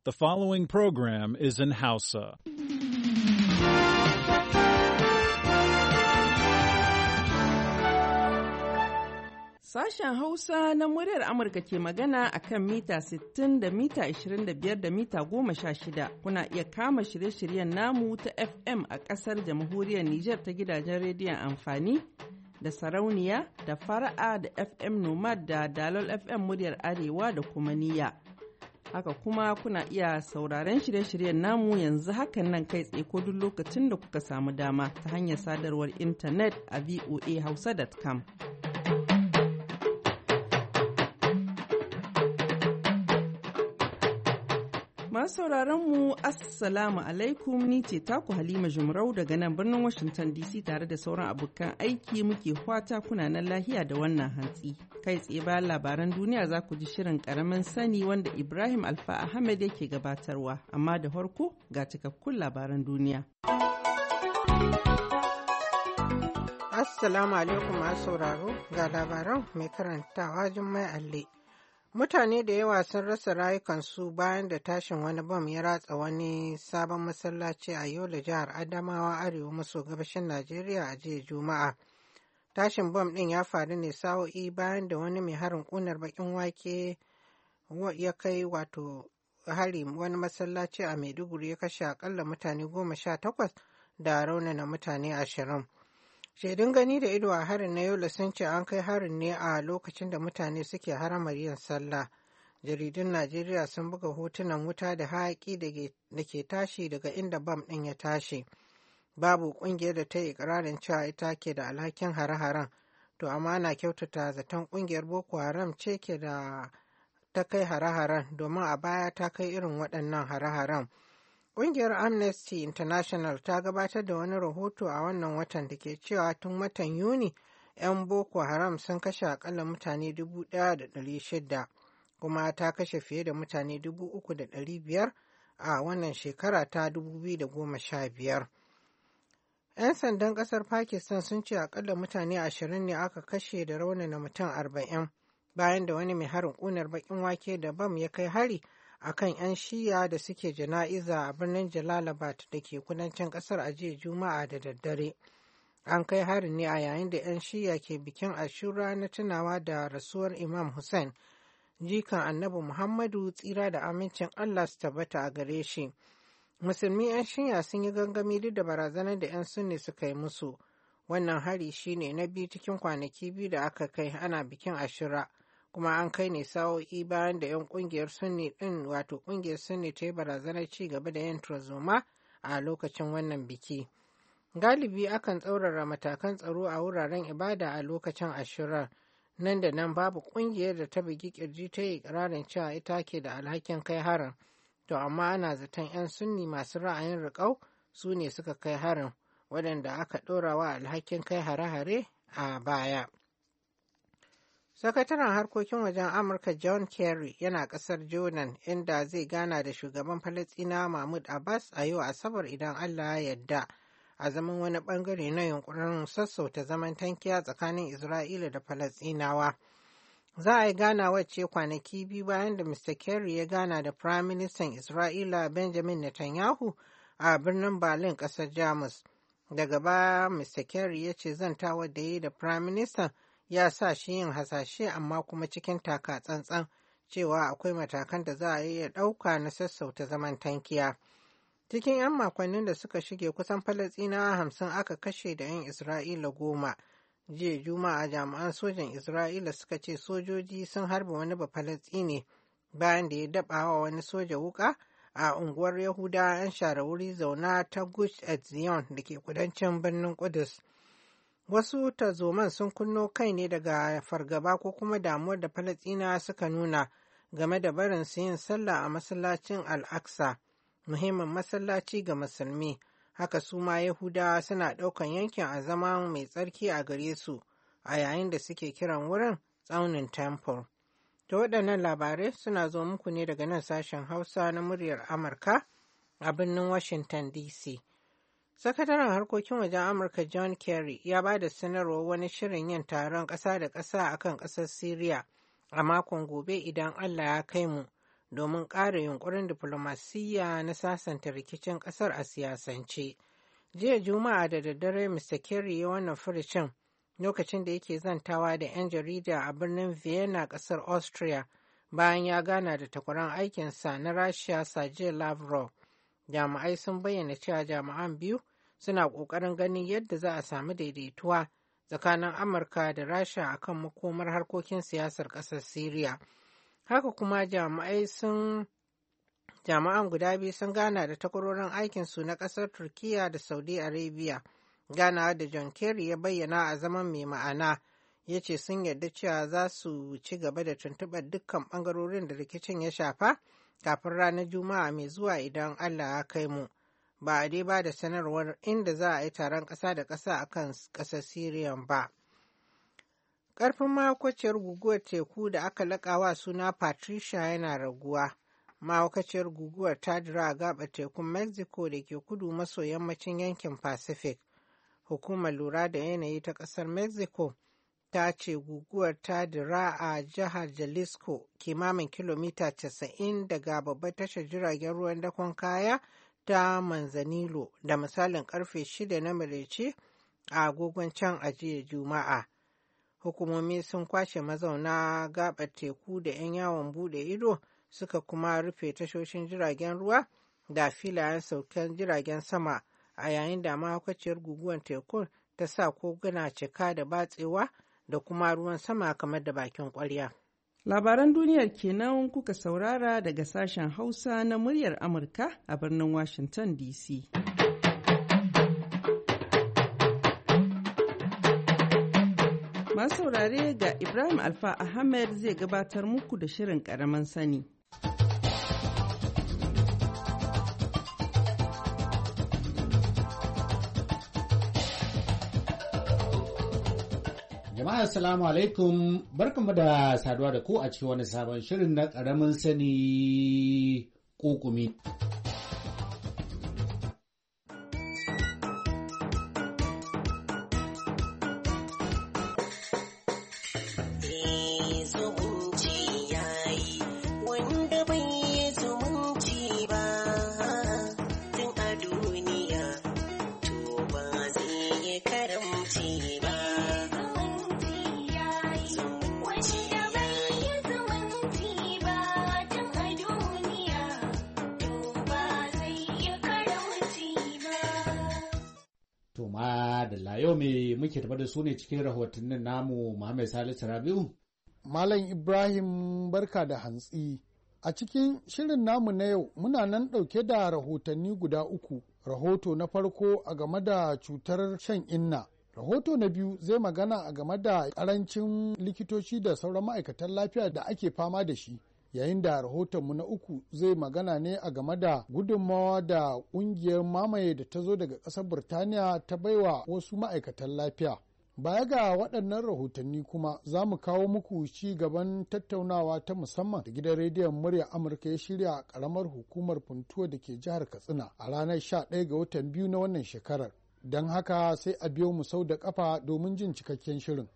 The following program is in Hausa. Sashen Hausa na muryar Amurka ke magana a kan mita 60 da mita 25 da mita 16. Kuna iya kama shirye-shiryen namu ta FM a ƙasar jamhuriyar Nijar ta gidajen rediyon amfani da sarauniya da fara'a da FM Nomad da Dalol FM muryar Arewa da kuma niyya. Haka kuma kuna iya sauraren shirye-shiryen namu yanzu hakan nan kai tsaye ko duk lokacin da kuka samu dama ta hanyar sadarwar intanet a voahausa.com. Masu sauraron mu Assalamu alaikum, ni ce taku Halima Jumrau daga nan birnin Washington DC tare da sauran abokan aiki muke fata kuna nan lahiya da wannan hantsi. Kai tsaye bayan labaran duniya za ku ji shirin karamin sani wanda Ibrahim Alfa Ahmed yake gabatarwa, amma da farko ga cikakkun labaran duniya. Assalamu alaikum masu sauraro, ga labaran mai karantawa Jummai Alli. Mutane da yawa sun rasa rayukansu bayan da tashin wani bam ya ratsa wani sabon masallaci a Yola, jihar Adamawa, arewa maso gabashin Najeriya a jiya Juma'a. Tashin bam ɗin ya faru ne sa'o'i bayan da wani mai harin ƙunar baƙin wake ya kai hari wani masallaci a Maiduguri ya kashe akalla mutane 18 da raunana mutane 20. Shaidun gani da ido a harin na Yola sun ce an kai harin ne a lokacin da mutane suke haramar yin sallah. Jaridun Najeriya sun buga hotunan wuta da hayaƙi da ke tashi daga inda bam ɗin ya tashi. Babu ƙungiyar da ta yi ƙirarin cewa ita ke da alhakin hare-haren, to amma ana kyautata zaton ƙungiyar Boko Haram ce ke da ta kai hare-haren domin a baya ta kai irin waɗannan hare-haren. Ƙungiyar Amnesty International ta gabatar da wani rahoto a wannan watan da ke cewa tun watan Yuni 'yan Boko Haram sun kashe akalla mutane 1,600 kuma ta kashe fiye da mutane 3,500 a wannan shekara ta 2015. 'Yan sandan ƙasar Pakistan sun ce akalla mutane 20 ne aka kashe da raunana mutum 40 bayan da wani mai harin ƙunar baƙin wake da bam ya kai hari akan 'yan shiya da suke jana'iza a birnin Jalalabad da ke kudancin kasar a jiya Juma'a da daddare. An kai harin ne a yayin da 'yan shiya ke bikin Ashura na tunawa da rasuwar Imam Hussein, jikan Annabi Muhammadu tsira da amincin Allah su tabbata a gare shi. Musulmi 'yan shiya sun yi gangami duk da barazanar da 'yan sunni suka yi musu. Wannan hari shine na biyu cikin kwanaki biyu da aka kai ana bikin Ashura. Kuma an kai ne sa'o'i bayan da 'yan kungiyar sunni din wato kungiyar sunni ta yi barazanar ci gaba da yin tarzoma a lokacin wannan biki. Galibi akan tsaurara matakan tsaro a wuraren ibada a lokacin Ashura. Nan da nan babu kungiyar da ta bugi kirji ta yi ikirarin cewa ita ke da alhakin kai harin. To amma ana zaton 'yan sunni masu ra'ayin riƙau su ne suka kai harin, waɗanda aka ɗora wa alhakin kai hare-hare a baya. Sakataren harkokin wajen Amurka John Kerry yana ƙasar Jordan inda zai gana da shugaban Falasɗinawa Mahmud Abbas a yau Asabar idan Allah ya yarda, a zaman wani ɓangare na yunkurin sassauta zaman tankiya tsakanin Isra'ila da Falasɗinawa. Za a yi ganawar ce kwanaki biyu bayan da Mr. Kerry ya gana da Prime Minister Isra'ila Benjamin Netanyahu a birnin Berlin, ƙasar Jamus. Daga baya Mr. Kerry ya ce zantawar da ya yi da Prime Minister ya sa shi yin hasashe amma kuma cikin taka tsantsan cewa akwai matakan da za a iya ɗauka na sassauta zaman tankiya. Cikin 'yan makonnin da suka shige kusan Falasɗinawa 50 aka kashe da 'yan Isra'ila 10. Jiya Juma'a jami'an sojan Isra'ila suka ce sojoji sun harba wani Bafalasɗine bayan da ya daɓa wa wani soja wuƙa a unguwar Yahudawa 'yan share wuri zauna ta Gush Etzion da ke kudancin birnin Kudus. Wasu tarzoman sun kunno kai ne daga fargaba ko kuma damuwar da Falasɗinawa suka nuna game da barin su yin sallah a masallacin Al-Aqsa, muhimmin masallaci ga musulmi. Haka su ma Yahudawa suna ɗaukan yankin a zama mai tsarki a gare su a yayin da suke kiran wurin tsaunin Temple. Da waɗannan labarai suna zo muku ne daga nan sashen Hausa na muryar Amurka a birnin Washington DC. Sakataren harkokin wajen Amurka John Kerry ya ba da sanarwar wani shirin yin taron ƙasa da ƙasa a kan ƙasar Siriya a makon gobe idan Allah ya kai mu domin ƙara yunkurin diflomasiyya na sasanta rikicin ƙasar a siyasance. Jiya Juma'a da daddare Mr. Kerry ya wannan furucin lokacin da yake zantawa da 'yan jarida a birnin Vienna ƙasar Austria bayan ya gana da takwaran aikinsa na Rasha Sergei Lavrov. Jami'ai sun bayyana cewa jami'an biyu suna ƙoƙarin ganin yadda za a samu daidaituwa tsakanin Amurka da Rasha akan makomar harkokin siyasar ƙasar Syria. Haka kuma jami'an guda biyu sun gana da takwarorin aikinsu na ƙasar Turkiyya da Saudi Arabia. Ganawa da John Kerry ya bayyana a zaman mai ma'ana, ya ce sun yarda cewa za su ci gaba da tuntuɓar dukkan ɓangarorin da rikicin ya shafa kafin ranar Juma'a mai zuwa idan Allah ya kai mu. Ba a dai ba da sanarwar inda za a yi taron ƙasa da ƙasa a kan ƙasar Syria ba. Ƙarfin mahaukaciyar guguwar teku da aka laƙawa suna Patricia yana raguwa. Mahaukaciyar guguwar ta dira a gaɓar tekun Mexico da ke kudu maso yammacin yankin Pacific. Hukumar lura da yanayi ta ƙasar Mexico ta ce guguwar ta dira a jihar Jalisco kimamin kilomita 90 daga babbar tashar jiragen ruwan dakon kaya ta Manzanillo da misalin karfe 6 na maraice a agogon can a jiya Juma'a. Hukumomi sun kwashe mazauna gaɓar teku da 'yan yawon bude ido suka kuma rufe tashoshin jiragen ruwa da filayen saukan jiragen sama a yayin da mahaukaciyar guguwar tekun ta sa koguna cika da batsewa da kuma ruwan sama kamar da bakin ƙwarya. Labaran duniyar kenan kuka saurara daga sashen Hausa na muryar Amurka a birnin Washington DC. Masu saurare ga Ibrahim Alfa Ahmed zai gabatar muku da shirin ƙaramin sani. Jama'a assalamu alaikum, barkanmu da saduwa da ku a cikin wani sabon shirin na ƙaramin sani ƙuƙumi. da yau me muke tafa da su ne cikin rahotannin namu Muhammad Salisu Rabiu. Malam Ibrahim barka da hantsi. A cikin shirin namu na yau muna nan ɗauke da rahotanni guda uku. Rahoto na farko a game da cutar shan inna. Rahoto na biyu zai magana a game da ƙarancin likitoci da sauran ma'aikatan lafiya da ake fama da shi. Yayin da rahotonmu na uku zai magana ne a game da gudunmawa da ƙungiyar mamaye da ta zo daga ƙasar Burtaniya ta baiwa wasu ma'aikatan lafiya. Baya ga waɗannan rahotanni kuma za mu kawo muku ci gaban tattaunawa ta musamman da gidan rediyon murya Amurka ya shirya a ƙaramar hukumar Funtuwa da ke jihar Katsina a ranar 11 ga watan biyu na wannan shekarar. Don haka sai a biyo mu sau da ƙafa domin jin cikakken shirin.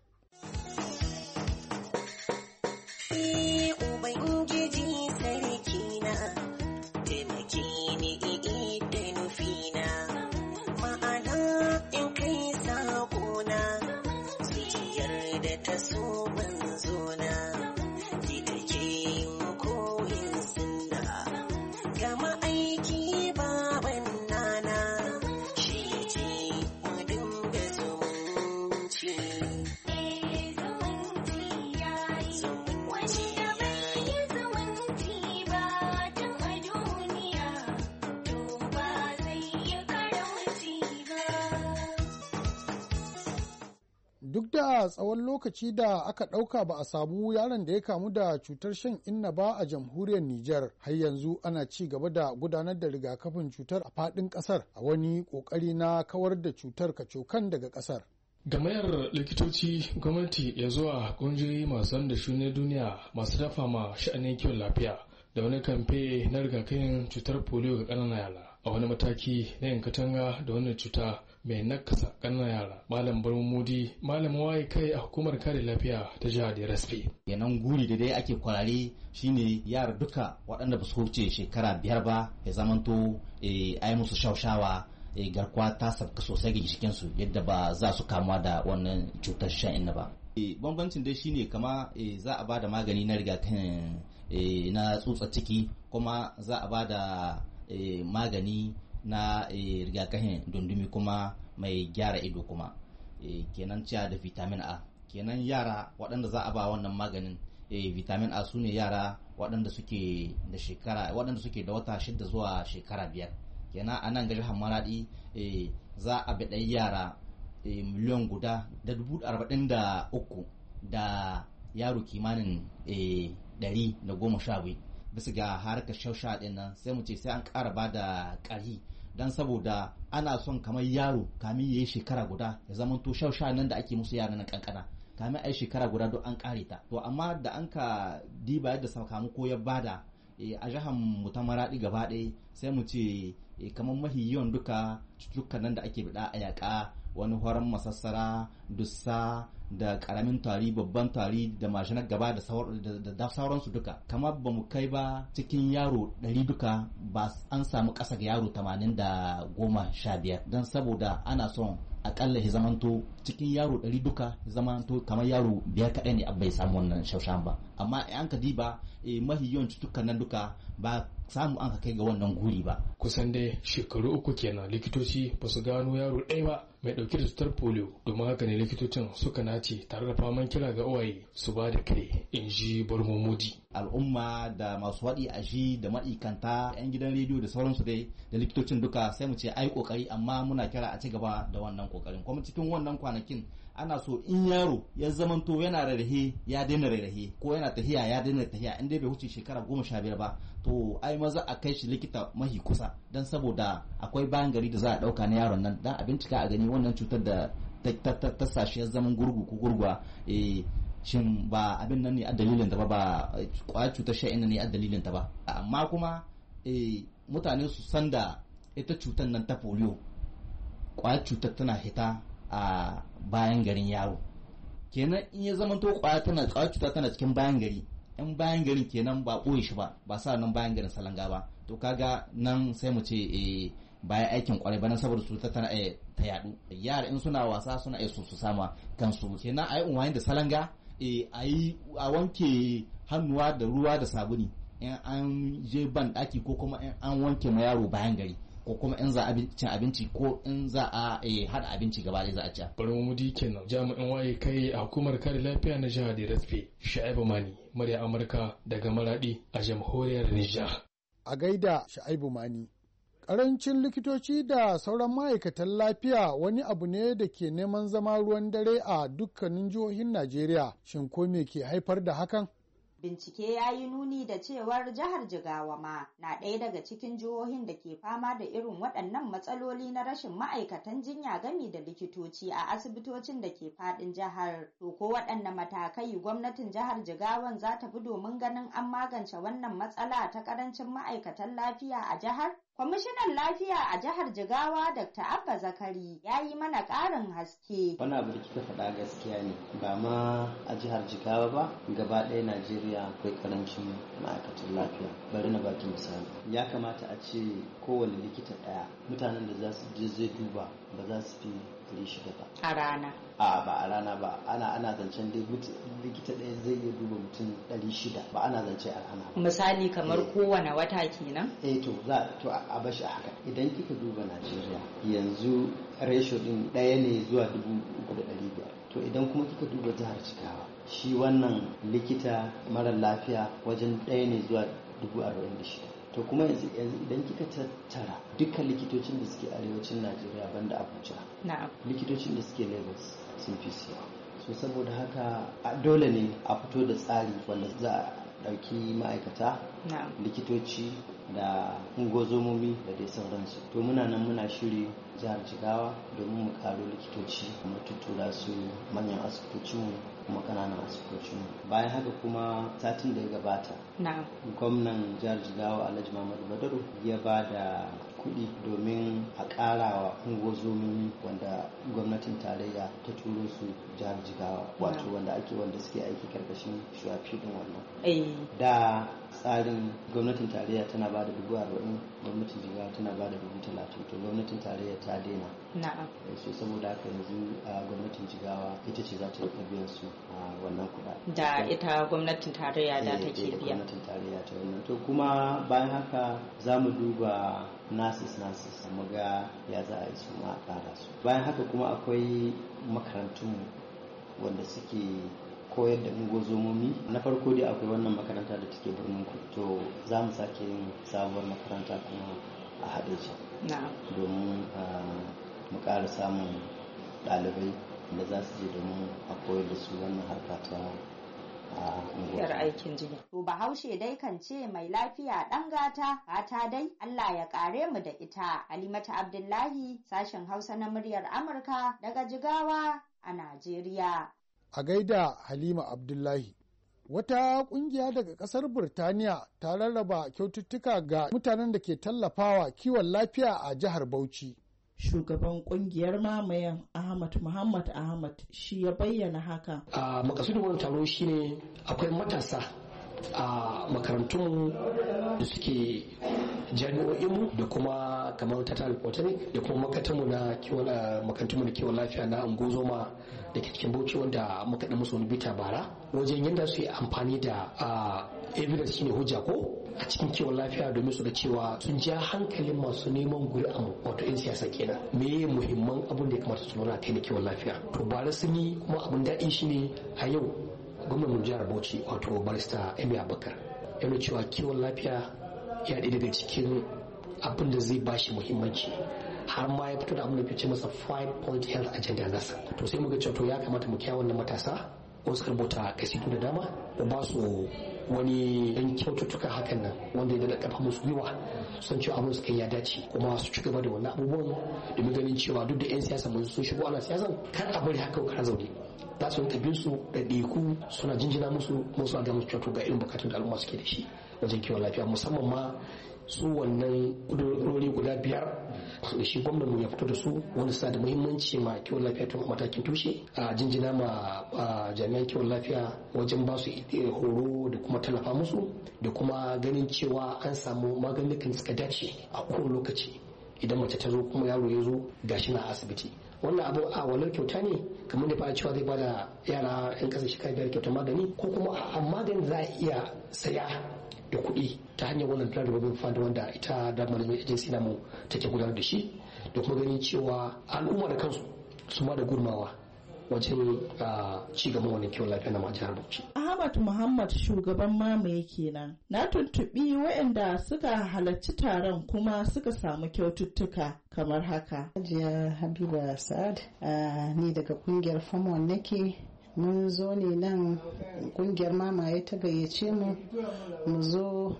Duk da tsawon lokaci da aka ɗauka ba a samu yaron da ya kamu da cutar shan inna ba a jamhuriyar Nijar, har yanzu ana ci gaba da gudanar da rigakafin cutar a faɗin ƙasar a wani ƙoƙari na kawar da cutar kacokan daga ƙasar. Gamayar likitoci, gwamnati ya zuwa ƙungiyoyi masu da shune duniya masu dafa ma sha'anin kiwon lafiya da wani kamfe na rigakafin cutar polio ga ƙananan yara. a wani mataki na yin katanga da wannan cuta mai nakasa ƙananan yara. Malam Barmudi malamin waye kai a hukumar kare lafiya ta jihar DRSP. Kenan guri da dai ake kwarare shine yara duka waɗanda ba su wuce shekara 5 ba ya zamanto ai musu shaushawa garkuwa ta sabka sosai ga jikinsu yadda ba za su kamuwa da wannan cutar shan inna ba. Bambancin dai shine kama za a ba da magani na rigakafin na tsutsa ciki, kuma za a ba da magani na rigakafin dundumi kuma mai gyara ido kuma kenan ciya da vitamin A. Kenan yara waɗanda za a ba wannan maganin vitamin A su ne yara waɗanda suke da wata 6 zuwa shekara 5. Kenan a nan gari Maradi za a bi ɗai yara miliyan 1,043 da yaro kimanin 112 bisa ga harkar shausha ɗin nan. Sai mu ce sai an ƙara ba da ƙarhi don saboda ana son kamar yaro kamin ya yi shekara guda ya zama to shausha nan da ake musu yara na kankana kamin a yi shekara guda don an ƙare ta. To amma da an ka diba yadda sakamako ya bada a jihar mu ta Maradi gaba ɗaya sai mu ce kamar mahi yawan duka cututtukan nan da ake bida a yaƙa, wani horon masassara, dussa da karamin tari, babban tari da mashinar gaba da sauransu duka, kamar ba mu kai ba cikin yaro 100 duka ba an samu ƙasa ga yaro 80 don saboda ana son akalla ya zamanto cikin yaro 100 duka ya zamanto kamar yaro 5 kaɗai ne bai samu wannan shaushan ba. Amma an ka diba mahi yawan cututtukan nan duka ba samu an ka kai ga wannan guri ba. Kusan dai shekaru 3 kenan likitoci ba su gano yaro ɗaya ba mai ɗauke da cutar polio, domin haka ne likitocin suka nace tare da faman kira ga uwaye su ba da kai, in ji Barmudi. Al'umma da masu waɗi a shi da ma'aikanta 'yan gidan rediyo da sauransu dai da likitocin duka sai mu ce ai kokari, amma muna kira a ci gaba da wannan kokarin. Kuma cikin wannan kwanakin ana so in yaro ya zamanto yana rarrahe ya daina rarrahe, ko yana tahiya ya daina tahiya, in dai bai wuce shekara 15 ba, to ai maza a kai shi likita mahi kusa, don saboda akwai bayan gari da za a ɗauka na yaron nan dan a bincika a gani wannan cutar da ta sashi ya zaman gurgu ko gurguwa shin ba abin nan ne a dalilin ta ba kwayar cutar sha'in ne a dalilin ta ba. Amma kuma mutane su san da ita cutar nan ta polio, kwayar cutar tana hita a bayan garin yaro. Kenan in ya zama to kwayar cutar tana cikin bayan gari, in bayan garin kenan ba ɓoye shi ba sa nan bayan garin salanga ba, to kaga nan sai mu ce bayan aikin kwarai bana saboda su tana ta yadu. Yara in suna wasa suna su sama kansu. Kenan ayi unwani da salanga, a wanke hannuwa da ruwa da sabuni in an je ban daki, ko kuma in an wanke ma yaro bayan gari, ko kuma in za a cin abinci, ko in za a hada abinci gaba ɗaya za a ci. Barmudi kenan jami'in waye kai a hukumar kare lafiya na jihar DRSP. Sha'ibu Mani, murya Amurka daga Maradi a jamhuriyar Nijar. A gaida Sha'ibu Mani. Ƙarancin likitoci da sauran ma'aikatan lafiya wani abu ne da ke neman zama ruwan dare a dukkanin jihohin Najeriya. Shin ko me ke haifar da hakan? Bincike ya yi nuni da cewar jihar Jigawa ma na ɗaya daga cikin jihohin da ke fama da irin waɗannan matsaloli na rashin ma'aikatan jinya gami da likitoci a asibitocin da ke faɗin jihar. To ko waɗanne matakai gwamnatin jihar Jigawan za ta bi domin ganin an magance wannan matsala ta ƙarancin ma'aikatan lafiya a jihar? Kwamishinan lafiya a jihar Jigawa Dr. Abba Zakari ya yi mana ƙarin haske. Wani abu da kika faɗa gaskiya ne, ba ma a jihar Jigawa ba, gaba ɗaya Najeriya akwai karancin ma'aikatan lafiya. Bari na baki misali. Ya kamata a ce kowane likita ɗaya mutanen da za su je zai duba ba za su fi 600 ba. A rana? Ba a rana ba, ana zancen dai likita ɗaya zai iya duba mutum 600, ba ana zance a rana ba. Misali kamar kowane wata kenan? To a bashi a haka. Idan kika duba Najeriya yanzu ratio din ɗaya ne zuwa 3,500. To idan kuma kika duba jihar Jigawa, shi wannan likita mara lafiya wajen ɗaya ne zuwa 46,000. To kuma yanzu idan kika tattara dukkan likitocin da suke arewacin Najeriya banda Abuja, likitocin da suke Lagos sun fi siya. So saboda haka dole ne a fito da tsari wanda za a ɗauki ma'aikata likitoci da ungozomomi da dai sauransu. To muna nan muna shiri jihar Jigawa domin mu karo likitoci mu tuttura su manyan asibitocinmu kuma kananan asibitocinmu. Bayan haka kuma satin da ya gabata gwamnan jihar Jigawa Alhaji Muhammadu Badaru ya ba da kuɗi domin a ƙarawa ungozomomi wanda gwamnatin tarayya ta turo su jihar Jigawa, wato wanda suke aiki karkashin shuwafi din wannan. Da tsarin gwamnatin tarayya tana ba da 40,000, gwamnatin Jigawa tana ba da 30,000, to gwamnatin tarayya ta daina. So saboda haka yanzu gwamnatin Jigawa ita ce za ta yi biyan su wannan kuɗa. Da ita gwamnatin tarayya da take biya. Gwamnatin tarayya ta wannan. To kuma bayan haka za mu duba nasis mu ga ya za a yi su ma a ƙara su. Bayan haka kuma akwai makarantun wanda suke koyar da ungozomomi. Na farko dai akwai wannan makaranta da take birnin Kudu, to za mu sake yin sabuwar makaranta kuma a Hadeja domin mu ƙara samun ɗalibai da za su je domin a koyar da su wannan harka ta yar aikin jinya. To Bahaushe dai kan ce mai lafiya ɗan gata, fata dai Allah ya ƙare mu da ita. Halimatu Abdullahi, sashen Hausa na muryar Amurka daga Jigawa a Najeriya. A gaida Halima Abdullahi. Wata ƙungiya daga ƙasar Burtaniya ta rarraba kyaututtuka ga mutanen da ke tallafawa kiwon lafiya a jihar Bauchi. Shugaban kungiyar mamayan Ahmad Muhammad Ahmad shi ya bayyana haka. A makasudin wani taro shine akwai matasa a makarantunmu da suke jami'o'inmu da kuma kamar Total Polytechnic da kuma makarantunmu na kiwon lafiya na Ungozoma da ke cikin Bauchi wanda muka da musu wani bita bara wajen yadda su yi amfani da evidence shine hujja ko a cikin kiwon lafiya domin su ga cewa sun ja hankalin masu neman guri'a wato 'yan siyasa kenan me muhimman abin da ya kamata su lura kai da kiwon lafiya. To bara sun yi kuma abin daɗi shine a yau gwamnatin jihar Bauchi wato barista Emi Abubakar yana cewa kiwon lafiya ya ɗaya daga cikin abin da zai bashi muhimmanci har ma ya fito da abin da fice masa 5-point health agenda nasa. To sai muga cewa to ya kamata mu kiyaye wannan matasa wasu rubuta kasidu da dama da ba su wani yan kyaututtuka hakan nan wanda ya da kafa musu gwiwa sun ce abin su kai ya dace kuma su ci gaba da wannan abubuwan domin ganin cewa duk da 'yan siyasa mun sun shigo ana siyasan kar a bari haka kar zaune za su rinka bin su da ɗeku suna jinjina musu a ga musu cewa ga irin bukatun da al'umma suke da shi wajen kiwon lafiya musamman ma su wannan kudurori guda 5 da shi gwamnan ya fito da su wanda suna da muhimmanci ma kiwon lafiya tun matakin tushe a jinjina ma jami'an kiwon lafiya wajen ba su horo da kuma tallafa musu da kuma ganin cewa an samu maganin suka dace a kowane lokaci idan mace ta zo kuma yaro ya zo gashi na asibiti. Wannan abu a walar kyauta ne kamar da fara cewa zai bada yara 'yan kasa shekara 5 kyautar magani ko kuma a maganin za a iya saya da kuɗi ta hanyar wannan plan development fund wanda ita da management agency namu take gudanar da shi da kuma ganin cewa al'umma da kansu su ma da gudunmawa wajen ci gaban wannan kiwon lafiya na jihar Bauchi. Ahmad Muhammad shugaban mamaye kenan. Na tuntuɓi waɗanda suka halarci taron kuma suka samu kyaututtuka kamar haka. Hajiya Habiba Sa'ad ni daga kungiyar Famon nake. Mun zo ne nan kungiyar mamaye ta gayyace mu zo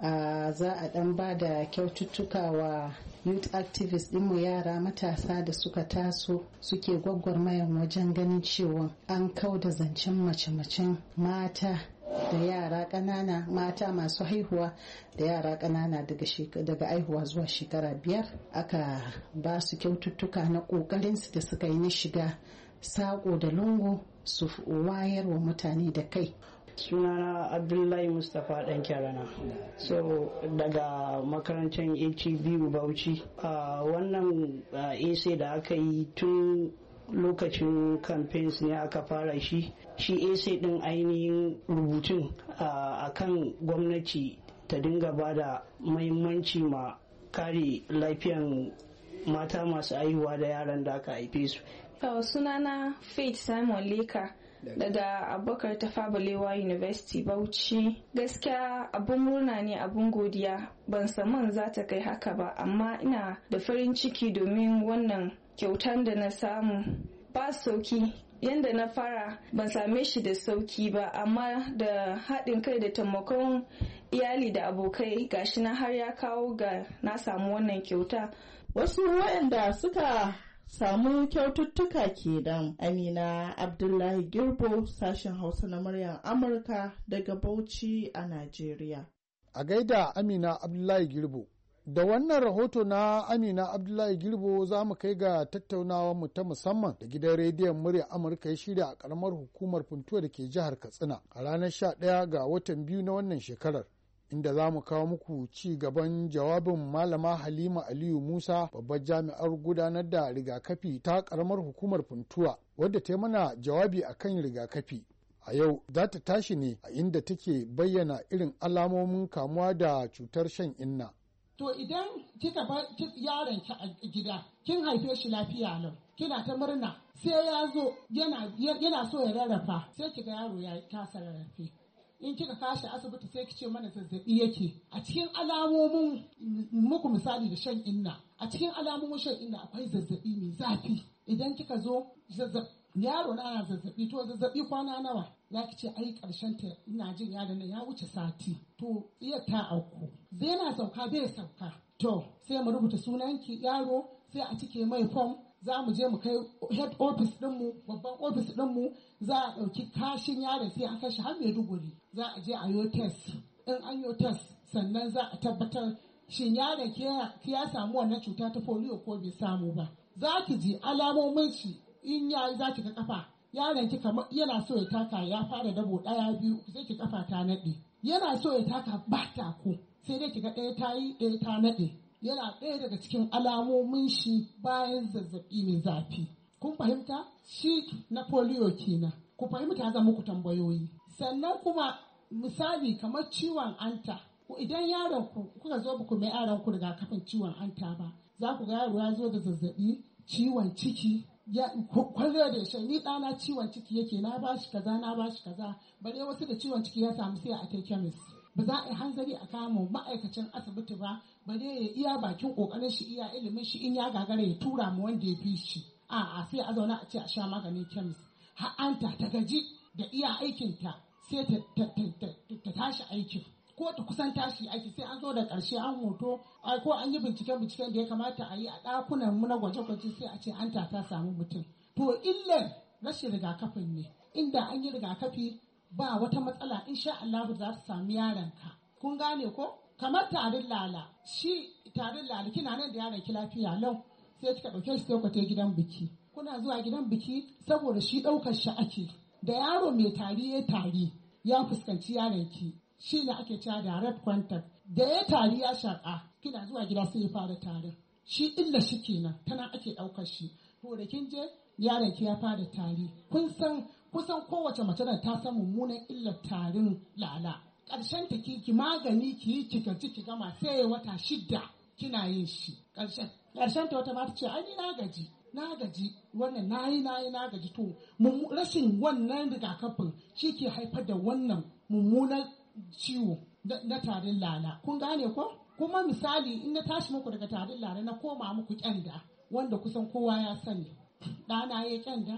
za a dan ba da kyaututtuka wa youth activists dinmu yara matasa da suka taso suke gwagwarmayan wajen ganin cewa an kauda zancen mace-macen mata da yara ƙanana mata masu haihuwa da yara ƙanana daga haihuwa zuwa shekara 5 aka ba su kyaututtuka na ƙoƙarinsu da suka yi na shiga saƙo da lungu su wayar wa mutane da kai. Sunana Abdullahi Mustapha ɗan Kyarana. So daga makarantar HEB Bauchi. Wannan essay da aka yi tun lokacin campaigns ne aka fara shi essay ɗin ainihin rubutun a kan gwamnati ta dinga ba da muhimmanci ma kare lafiyan mata masu haihuwa da yaran da aka haife su. Sunana Faith Simon Leka daga Abubakar Tafawa Balewa University Bauchi. Gaskiya abun murna ne, abun godiya. Ban saman za ta kai haka ba, amma ina da farin ciki domin wannan kyautan da na samu ba sauki. Yanda na fara ban same shi da sauki ba, amma da haɗin kai da taimakon iyali da abokai gashi na har ya kawo ga na samu wannan kyauta. Wasu waɗanda suka samu kyaututtuka kenan. Amina Abdullahi Girbo, sashen Hausa na muryar Amurka daga Bauchi a Najeriya. A gaida Amina Abdullahi Girbo. Da wannan rahoto na Amina Abdullahi Girbo za mu kai ga tattaunawar mu ta musamman da gidan rediyon muryar Amurka ya shirya a karamar hukumar Funtuwa da ke jihar Katsina a ranar 11 ga watan biyu na wannan shekarar. Inda za mu kawo muku ci gaban jawabin Malama Halima Aliyu Musa, babbar jami'ar gudanar da rigakafi ta karamar hukumar Funtuwa, wadda ta yi mana jawabi akan rigakafi. A yau za ta tashi ne a inda take bayyana irin alamomin kamuwa da cutar shan inna. To idan kika bar yaron ki a gida, kin haife shi lafiya lau, kina ta murna, sai ya zo yana so ya rarrafa, sai kiga yaro ya kasa rarrafe. In kika kashi asibiti sai kice mana zazzabi yake. A cikin alamomin muku misali da shan inna, a cikin alamomin shan inna akwai zazzabi mai zafi. Idan kika zo yaro na zazzabi, to zazzabi kwana nawa? Ya kice ai karshen ta ina jin yaron nan ya wuce sati. To iya ta auku. Zai na sauka bai sauka. To sai mu rubuta sunanki yaro, sai a cike mai form, za mu je mu kai head office dinmu, babban office dinmu, za a ɗauki kashin yaron sai an kai shi har Maiduguri. Za a je a yi test. In an yi test sannan za a tabbatar shin yaron ki ya samu wannan cuta ta polio ko bai samu ba. Za ki ji alamomin shi in ya za ki ga kafa. Yaron ki kamar yana so ya taka ya fara dabo 1 2 sai ki kafa ta nade. Yana so ya taka ba ta ko sai dai ki ga ɗaya ta yi ɗaya ta nade. Yana ɗaya daga cikin alamomin shi bayan zazzabi mai zafi. Kun fahimta? Shi na polio kenan. Ku fahimta zan muku tambayoyi. Sannan kuma misali kamar ciwon anta. Idan yaron ku kuka zo ku mai yaron ku rigakafin ciwon anta ba, za ku ga yaro ya zo da zazzabi, ciwon ciki, ya kwalle da shi ni ɗana ciwon ciki yake na bashi kaza na bashi kaza. Bare wasu da ciwon ciki ya samu sai a kai chemist. Ba za a yi hanzari a kama ma'aikacin asibiti ba, bare ya iya bakin kokarin shi iya ilimin shi in ya gagara ya tura mu wanda ya fi shi. A'a sai a zauna a ce a sha maganin chemist. Har anta ta gaji da iya aikinta sai ta tashi aikin. Ko ta kusan tashi aiki sai an zo da ƙarshe an hoto ko an yi binciken da ya kamata a yi a ɗakunan mu na gwaje-gwaje sai a ce anta ta samu mutum. To illar rashin rigakafin ne. Inda an yi rigakafi ba wata matsala insha Allah za ta sami yaronka. Kun gane ko? Kamar tarin lala. Shi tarin lala kina nan da yaron ki lafiya lau sai kika ɗauke shi sai ku je gidan biki. Kuna zuwa gidan biki saboda shi ɗaukar shi ake. Da yaro mai tari ya fuskanci yaron ki. Shi ne ake cewa direct contact. Da ya tari ya shaƙa kina zuwa gida sai ya fara tarin. Shi illa shi kenan tana ake ɗaukar shi. To da kin je yaron ki ya fara tari. Kusan kowace mace da ta san mummunan illar tarin lala. Ƙarshen ta ki magani ki yi ki gaji ki gama sai ya wata 6 kina yin shi. Ƙarshen ta wata ma ta ce ai na gaji wannan na gaji. To rashin wannan rigakafin shi ke haifar da wannan mummunan ciwo na tarin lala. Kun gane ko? Kuma misali in na tashi muku daga tarin lala na koma muku kyanda wanda kusan kowa ya sani. Ɗana ya kyanda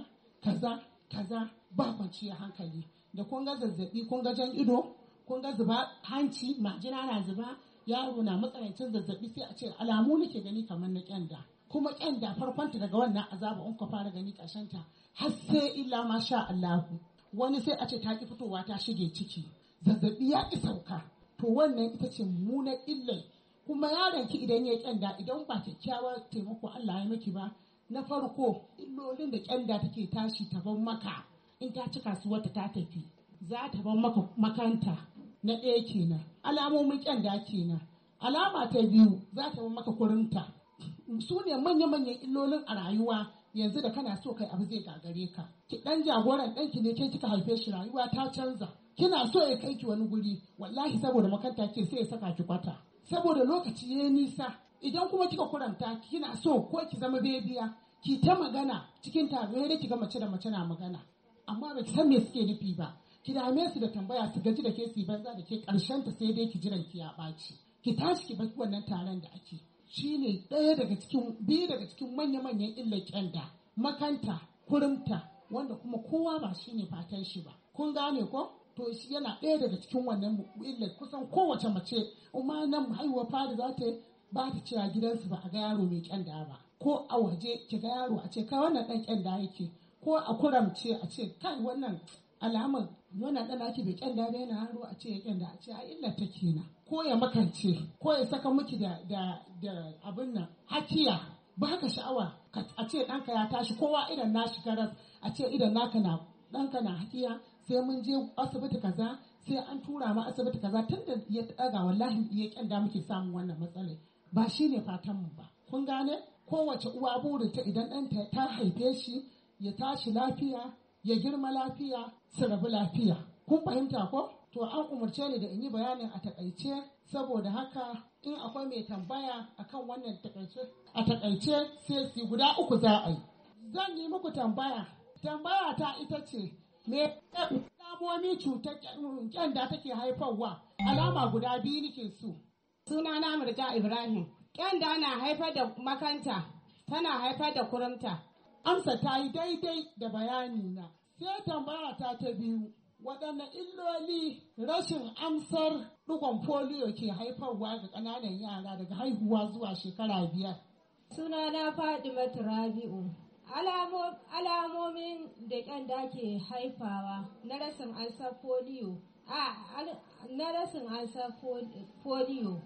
kaza ba kwanciyar hankali. Da kun ga zazzabi, kun ga jan ido, kun ga zuba hanci, majina na zuba, yaro na matsanancin zazzabi sai a ce alamu nake gani kamar na kyanda. Kuma kyanda farkonta daga wannan azaba in ka fara gani ta har sai illa ma sha Allahu. Wani sai a ce ta ki fitowa ta shige ciki. Zazzabi ya ki sauka. To wannan ita ce mummunar illar. Kuma yaron ki idan ya kyanda idan ba kyakkyawa taimako Allah ya miki ba, na farko illolin da kyanda take tashi ta ban maka in ta ci kasuwarta ta tafi. Za ta ban maka makanta na ɗaya kenan. Alamomin kyanda kenan. Alama ta biyu za ta ban maka kurinta. Su ne manya-manyan illolin a rayuwa yanzu da kana so kai abu zai gagare ka. Ki ɗan jagoran ɗanki ne ke kika haife shi rayuwa ta canza. Kina so ya kai ki wani guri wallahi saboda makanta ke sai ya saka ki kwata. Saboda lokaci ya nisa idan kuma kika kuranta kina so ko ki zama bebiya ki ta magana cikin taro da ki ga mace da mace na magana. Amma ba ki san me suke nufi ba. Ki dame su da tambaya su gaji da ke su banza da ke karshen ta sai dai ki jiran ki ya ɓaci. Ki tashi ki bar wannan taron da ake. Shi ne biyu daga cikin manya-manyan illar kyanda, makanta, kurumta, wanda kuma kowa ba shi ne fatan shi ba. Kun gane ko? to shi yana ɗaya daga cikin wannan illar. Kusan kowace mace umma nan haihuwa fari za ta ba ta cewa gidansu ba a ga yaro mai kyanda ba, ko a waje ki ga yaro a ce kai wannan ɗan kyanda yake, ko a kuramce a ce kai wannan alamar wannan ɗan ake bai kyanda ba yana yaro a ce ya kyanda, a ce a illar ta kenan, ko ya makance ko ya saka miki da abin nan hakiya ba ka sha'awa a ce ɗanka ya tashi kowa idan na shi karas a ce idan naka na ɗanka na hakiya sai mun je asibiti kaza sai an tura ma asibiti kaza tun da ya ɗaga wallahi ya kyanda muke samun wannan matsalai. Ba shi ne fatanmu ba. Kun gane? Kowace uwa burinta idan ɗanta ta haife shi ya tashi lafiya, ya girma lafiya, su rabu lafiya. Kun fahimta ko? To an umarce ni da in yi bayanin a takaice, saboda haka in akwai mai tambaya akan wannan a takaice sai su guda 3 za a yi. Zan yi muku tambaya. Tambaya ta ita ce, me alamomi cutar kyanda take haifarwa? Alama guda 2 nake so. Sunana Murja Ibrahim. Kyanda na haifar da makanta, tana haifar da kurumta. Amsa ta yi daidai da bayani na. Sai tambaya ta 2, waɗanne illoli rashin amsar ɗigon polio ke haifarwa ga ƙananan yara daga haihuwa zuwa shekara 5? Sunana Fadimatu Rabi'u. Alamomin da kyanda ke haifawa na rashin ansar polio. Na rashin ansar polio.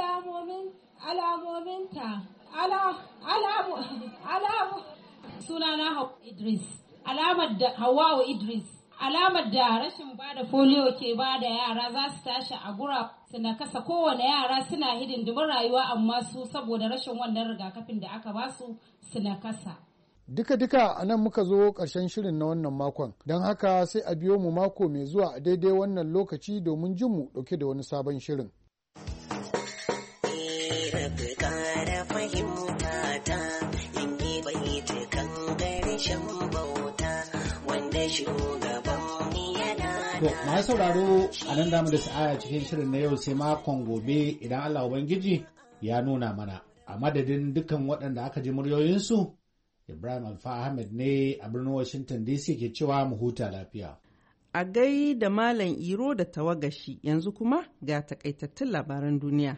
Alamominta. Sunana Hawwa Idris. Hawwa Idris. Alamar da rashin bada polio ke bada yara za su tashi a gura suna kasa, kowane yara suna hidindimin rayuwa amma su saboda rashin wannan rigakafin da aka basu suna kasa. Duka-duka a nan muka zo ƙarshen shirin na wannan makon, don haka sai a biyo mu mako mai zuwa a daidai wannan lokaci domin jin mu ɗauke da wani sabon shirin. To, masu sauraro a nan damu da sa'aya cikin shirin na yau sai makon gobe idan Allah Ubangiji ya nuna mana. A madadin dukkan waɗanda aka ji muryoyinsu, Ibrahim Alfa Ahmed ne a birnin Washington DC ke cewa mu huta lafiya. A gai da Malam Iro da tawagashi, yanzu kuma ga takaitattun labaran duniya.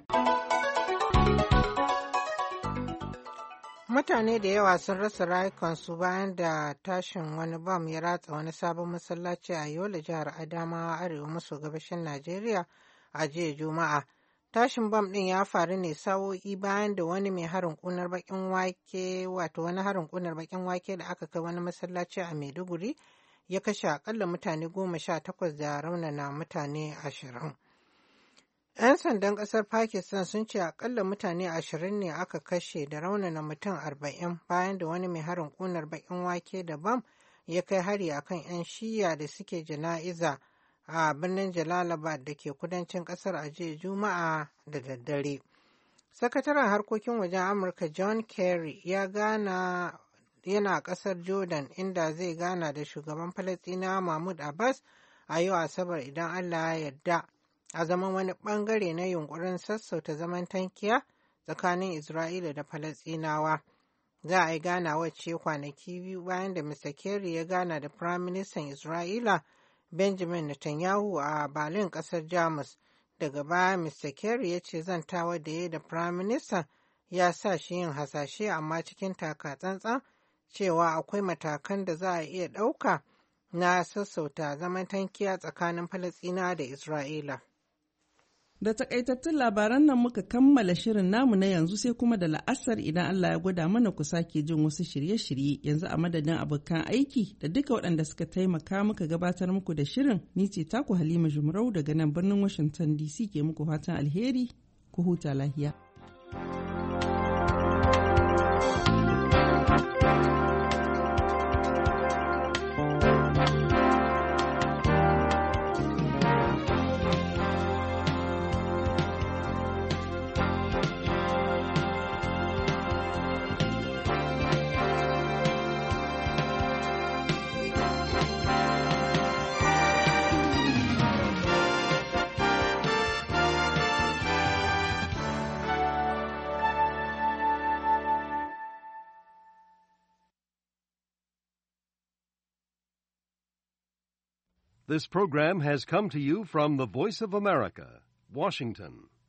Mutane da yawa sun rasa rayukansu bayan da tashin wani bam ya ratsa wani sabon masallaci a Yola, jihar Adamawa, arewa maso gabashin Najeriya a jiya Juma'a. Tashin bam ɗin ya faru ne sa'o'i bayan da wani mai harin ƙunar baƙin wake, wato wani harin ƙunar baƙin wake da aka kai wani masallaci a Maiduguri ya kashe akalla mutane 18 da raunana mutane 20. 'Yan sandan ƙasar Pakistan sun ce akalla mutane 20 ne aka kashe da raunana mutum 40 bayan da wani mai harin ƙunar baƙin wake da bam ya kai hari akan 'yan shiya da suke jana'iza a birnin Jalalabad da ke kudancin ƙasar a jiya Juma'a da daddare. Sakataren harkokin wajen Amurka John Kerry yana ƙasar Jordan inda zai gana da shugaban Falasɗinawa Mahmud Abbas a yau Asabar idan Allah ya yarda, a zaman wani bangare na yunkurin sassauta zaman tankiya tsakanin Isra'ila da Falasɗinawa. Za a yi ganawar ce kwanaki 2 bayan da Mr. Kerry ya gana da Firaministan Isra'ila Benjamin Netanyahu a Berlin, ƙasar Jamus. Daga baya Mr. Kerry ya ce zantawa da ya da Firaministan ya sa shi yin hasashe amma cikin taka-tsantsan cewa akwai matakan da za a iya ɗauka na sassauta zaman tankiya tsakanin Falasɗinawa da Isra'ila. Da takaitattun labaran nan muka kammala shirin namu na yanzu, sai kuma da la'asar idan Allah ya gwada mana ku sake jin wasu shirye-shirye. Yanzu a madadin abokan aiki da duka waɗanda suka taimaka muka gabatar muku da shirin, ni ce taku Halima Jumrau daga nan birnin Washington DC ke muku fatan alheri, ku huta lahiya. This program has come to you from the Voice of America, Washington.